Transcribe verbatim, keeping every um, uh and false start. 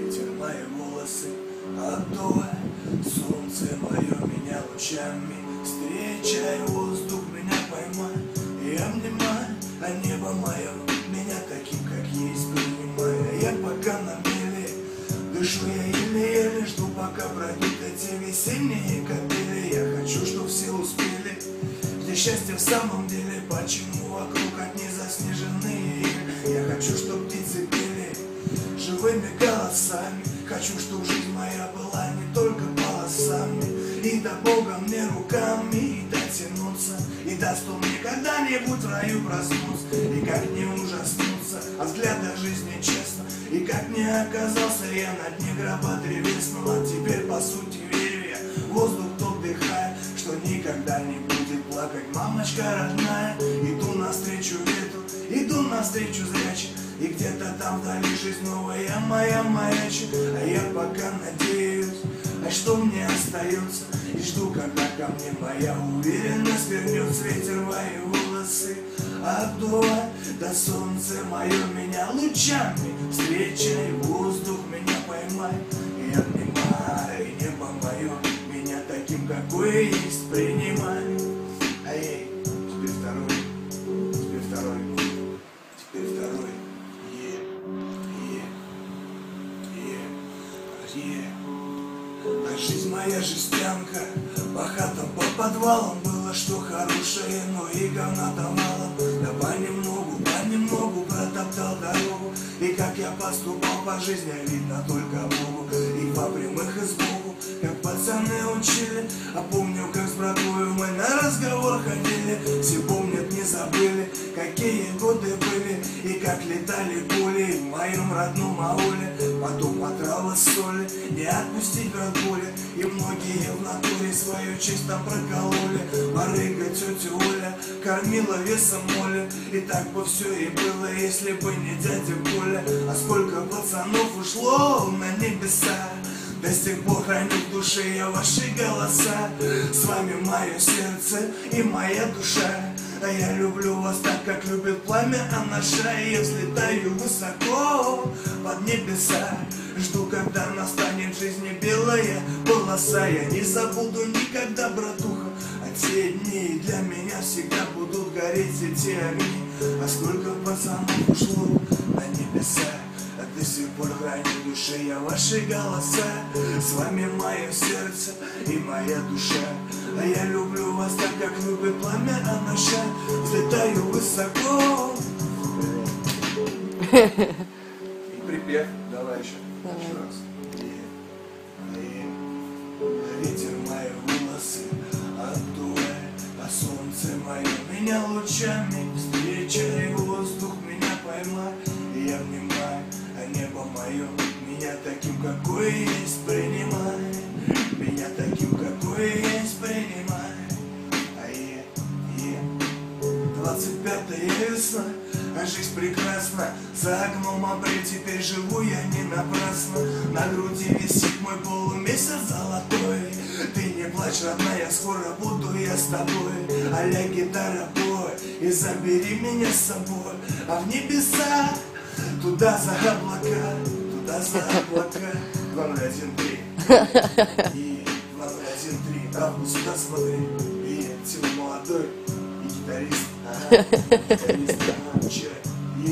ветер мои волосы обдувай, солнце мое меня лучами встречай, воздух меня поймай и обнимай, а небо мое меня таким, как есть, принимай. Я пока на мели, дышу я еле-еле, жду, пока пройдут эти весенние капели. Я хочу, чтоб все успели, где счастье в самом деле, почему вокруг одни заснеженные ели. Я хочу, чтоб птицы пели живыми голосами, хочу, чтоб жизнь моя была не только полосами, и до Бога мне руками и дотянуться, и даст он мне когда-нибудь в раю проснуться, и как не ужаснуться от взгляда жизни честно, и как не оказался я на дне гроба древесного. А теперь по сути верю я, воздух тот дыхает, что никогда не будет плакать мамочка родная. Иду навстречу ветру, иду навстречу зрячим, и где-то там вдали жизнь новая моя маячит, а я пока надеюсь, а что мне остается, и жду, когда ко мне моя уверенность вернется. Ветер мои волосы обдувай, да солнце мое меня лучами встречай, воздух меня поймай и обнимай, и небо мое меня таким, какой есть, принимай. А ей, теперь второй, теперь второй, теперь второй. Е, е, е, е. А жизнь моя жестянка, по хатам, по подвалам, было что хорошее, но и говна давала. Да понемногу, понемногу протоптал дорогу, и как я поступал по жизни, видно только Богу. И по прямых и сбоку, как пацаны учили, а помню, как с братвою мы на разговор ходили. Все помнят, не забыли, какие годы были, и как летали пули в моем родном ауле. Потом отрава соли, не отпустить брат боли, и многие в натуре свою честь там прокололи. Барыга тетя Оля кормила весом моли, и так бы все и было, если бы не дядя Коля. А сколько пацанов ушло на небеса, до сих пор храню в душе я ваши голоса. С вами мое сердце и моя душа, а я люблю вас так, как любит пламя Анаша. И я взлетаю высоко под небеса, жду, когда настанет в жизни белая полоса. Я не забуду никогда, братуха, а те дни для меня всегда будут гореть эти огни. А сколько пацанов ушло на небеса, а до сих пор храню в душе я ваши голоса. С вами мое сердце и моя душа, а я люблю вас так, как любит пламя Анаша. Взлетаю высоко. И припев, давай еще, давай. Еще раз. И, и, ветер мои волосы обдувай, а солнце мое меня лучами встречай, воздух меня поймай и обнимай, а небо мое меня таким, какой есть, принимай. Меня таким, какой есть, принимай. А е, е, двадцать пятая весна, а жизнь прекрасна. За окном апрель, теперь живу я не напрасно. На груди висит мой полумесяц золотой. Ты не плачь, родная, скоро буду я с тобой. А-ля гитара бой, и забери меня с собой. А в небеса, туда за облака, туда за облака. Два ноль один три. И два ноль один три. Равно сюда смотри. И тело молодой, и гитарист. Ага, гитарист.